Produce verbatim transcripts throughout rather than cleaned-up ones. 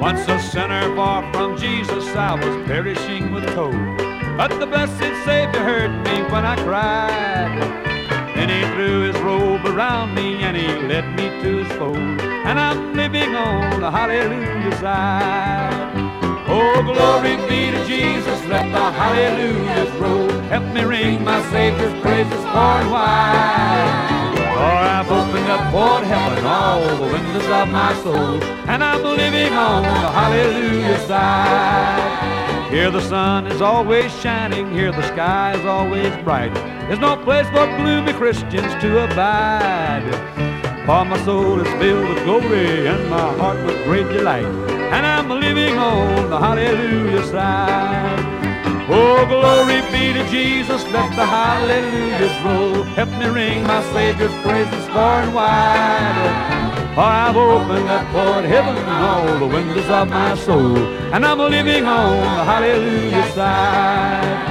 Once a sinner far from Jesus, I was perishing with cold. But the blessed Savior heard me when I cried. Then he threw his robe around me and he led me to his fold. And I'm living on the hallelujah side. Oh, glory be to Jesus, let the hallelujahs roll. Help me ring my Savior's praises far and wide. For I've opened up toward heaven all the windows of my soul, and I'm living on the hallelujah side. Here the sun is always shining, here the sky is always bright. There's no place for gloomy Christians to abide. For my soul is filled with glory and my heart with great delight, and I'm living on the hallelujah side. Oh, glory be to Jesus, let the hallelujahs roll. Help me ring my Savior's praises far and wide. For I've opened up toward heaven all the windows of my soul, and I'm living on the hallelujah side.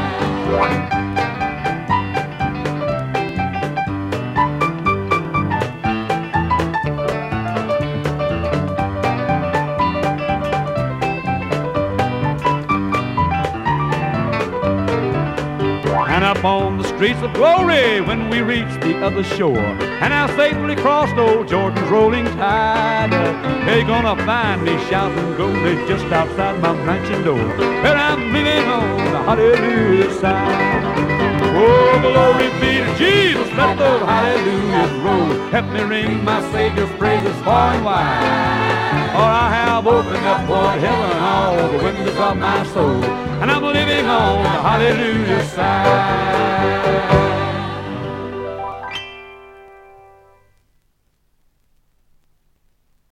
And up on the streets of glory when we reached the other shore, and I safely crossed old Jordan's rolling tide, they're gonna find me shouting glory just outside my mansion door, where I'm living on the hallelujah side. Oh, glory be to Jesus, let those hallelujahs roll. Help me ring my Savior's praises far and wide. For I have opened up toward heaven all the windows of my soul, and I'm living on the hallelujah side.